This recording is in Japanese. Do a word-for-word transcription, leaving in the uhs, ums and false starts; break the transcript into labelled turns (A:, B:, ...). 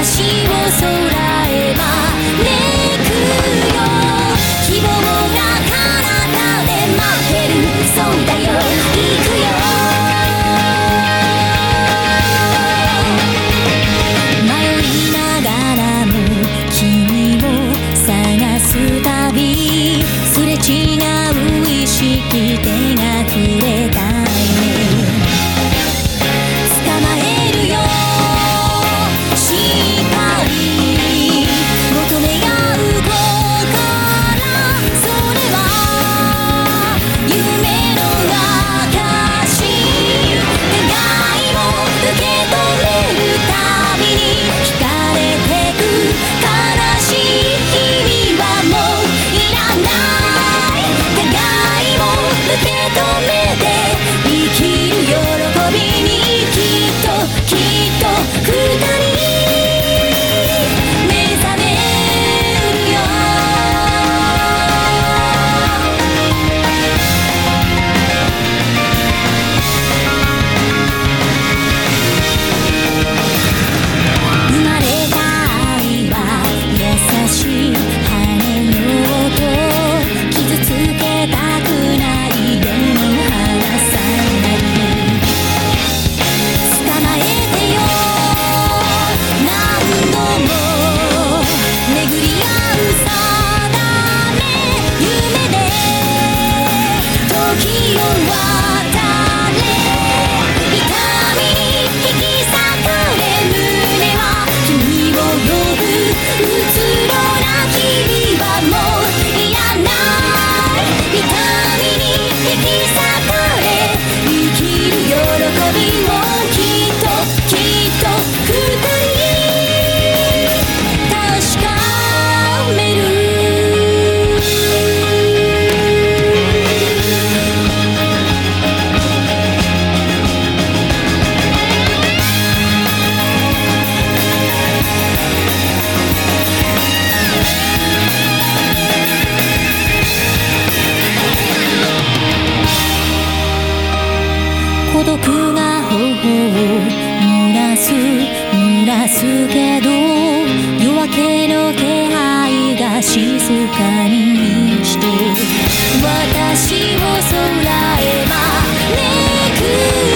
A: 私を空へ招くよ。希望が彼方で待ってる。そうだよ、行くよ。迷いながらも君を探すたび、すれ違う意識、手が触れたいね。捕まえるよ、しっかり求め合う心。それは夢の証。願いを受け止めるたびに惹かれてく。悲しい日々はもういらない。願いを受け止めて生きる喜びに、きっときっと二人目覚めるよ。生まれた愛は優しい羽の音。傷つけたくないでも離さない。捕まえてよ、何度も巡り合う定め。夢で時を渡れ。痛みに引き裂かれ胸は君を呼ぶ。うつろな日々はもういらない。痛みに引き裂かれ生きる喜びも、きっときっと二人確かめる。孤独が頬を濡らす濡らすけど、夜明けの気配が静かに満ちて私を空へ招く